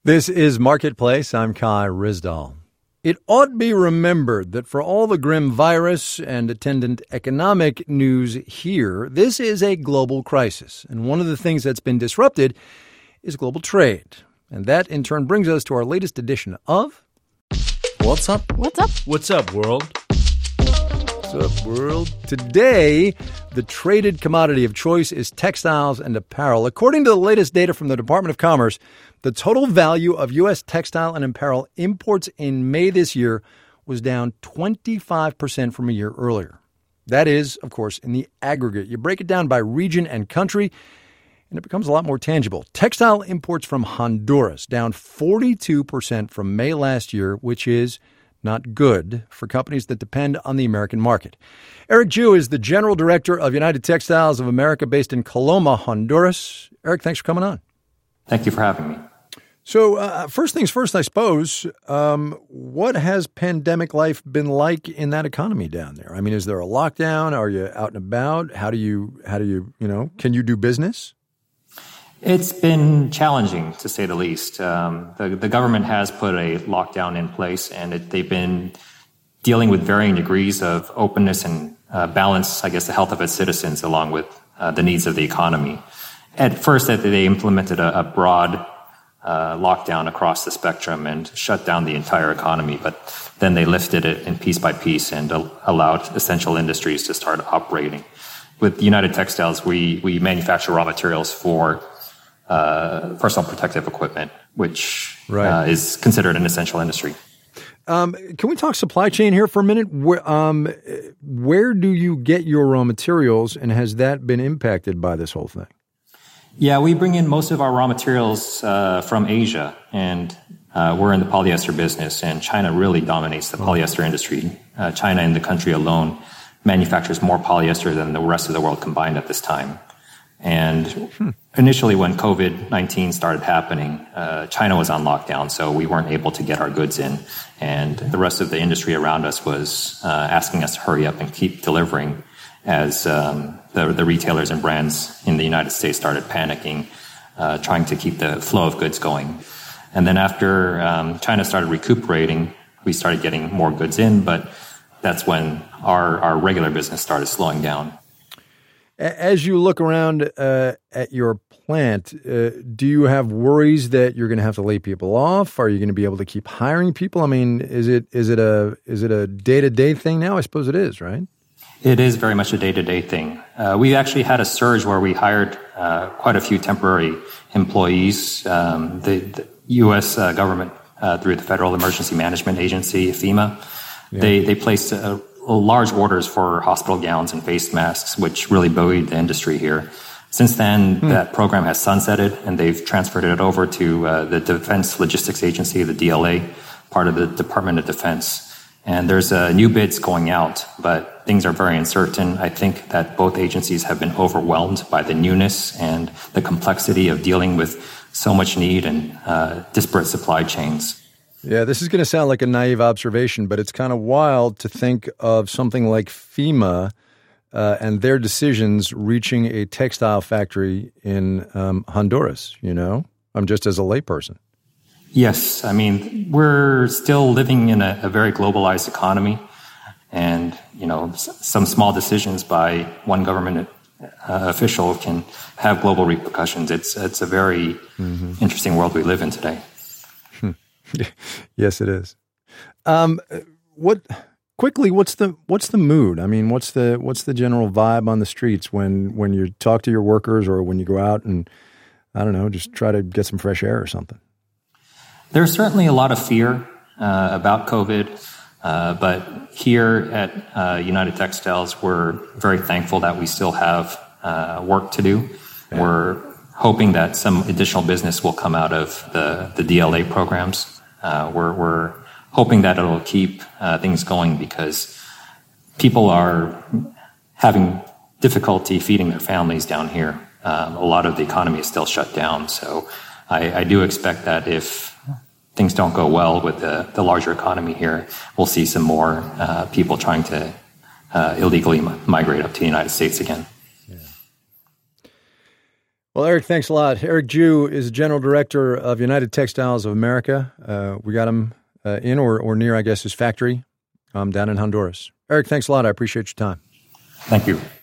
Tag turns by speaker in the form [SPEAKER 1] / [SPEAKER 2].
[SPEAKER 1] This is Marketplace. I'm Kai Ryssdal. It ought be remembered that for all the grim virus and attendant economic news here, this is a global crisis. And one of the things that's been disrupted is global trade. And that, in turn, brings us to our latest edition of...
[SPEAKER 2] What's up?
[SPEAKER 3] What's up?
[SPEAKER 2] What's up, world?
[SPEAKER 1] What's up, world? Today, the traded commodity of choice is textiles and apparel. According to the latest data from the Department of Commerce, the total value of U.S. textile and apparel imports in May this year was down 25% from a year earlier. That is, of course, in the aggregate. You break it down by region and country, and it becomes a lot more tangible. Textile imports from Honduras down 42% from May last year, which is not good for companies that depend on the American market. Eric Ju is the general director of United Textiles of America based in Coloma, Honduras. Eric, thanks for coming on.
[SPEAKER 4] Thank you for having me.
[SPEAKER 1] So first things first, I suppose, what has pandemic life been like in that economy down there? I mean, is there a lockdown? Are you out and about? How do you, can you do business?
[SPEAKER 4] It's been challenging, to say the least. The government has put a lockdown in place, and they've been dealing with varying degrees of openness and balance, I guess, the health of its citizens along with the needs of the economy. At first, they implemented a broad lockdown across the spectrum and shut down the entire economy, but then they lifted it in piece by piece and allowed essential industries to start operating. With United Textiles, we manufacture raw materials for personal protective equipment, which is considered an essential industry.
[SPEAKER 1] Can we talk supply chain here for a minute? Where do you get your raw materials, and has that been impacted by this whole thing?
[SPEAKER 4] Yeah, we bring in most of our raw materials from Asia, and we're in the polyester business, and China really dominates the polyester industry. China in the country alone manufactures more polyester than the rest of the world combined at this time. And initially when COVID-19 started happening, China was on lockdown, so we weren't able to get our goods in. And the rest of the industry around us was asking us to hurry up and keep delivering as the retailers and brands in the United States started panicking, trying to keep the flow of goods going. And then after China started recuperating, we started getting more goods in, but that's when our regular business started slowing down.
[SPEAKER 1] As you look around at your plant, do you have worries that you're going to have to lay people off? Are you going to be able to keep hiring people? I mean, is it a day-to-day thing now? I suppose it is, right?
[SPEAKER 4] It is very much a day-to-day thing. We actually had a surge where we hired quite a few temporary employees. The U.S. government, through the Federal Emergency Management Agency, FEMA, they placed large orders for hospital gowns and face masks, which really buoyed the industry here. Since then, that program has sunsetted, and they've transferred it over to the Defense Logistics Agency, the DLA, part of the Department of Defense. And there's new bids going out, but things are very uncertain. I think that both agencies have been overwhelmed by the newness and the complexity of dealing with so much need and disparate supply chains.
[SPEAKER 1] Yeah, this is going to sound like a naive observation, but it's kind of wild to think of something like FEMA and their decisions reaching a textile factory in Honduras, I'm just as a layperson.
[SPEAKER 4] Yes, I mean, we're still living in a very globalized economy, and, some small decisions by one government official can have global repercussions. It's a very interesting world we live in today.
[SPEAKER 1] Yes, it is. What's the mood? I mean, what's the general vibe on the streets when you talk to your workers or when you go out and, I don't know, just try to get some fresh air or something?
[SPEAKER 4] There's certainly a lot of fear about COVID, but here at United Textiles, we're very thankful that we still have work to do. Yeah. We're hoping that some additional business will come out of the DLA programs. We're hoping that it'll keep things going because people are having difficulty feeding their families down here. A lot of the economy is still shut down, so I do expect that if things don't go well with the larger economy here, we'll see some more people trying to illegally migrate up to the United States again.
[SPEAKER 1] Well, Eric, thanks a lot. Eric Zhu is General Director of United Textiles of America. We got him in or near, I guess, his factory down in Honduras. Eric, thanks a lot. I appreciate your time.
[SPEAKER 4] Thank you.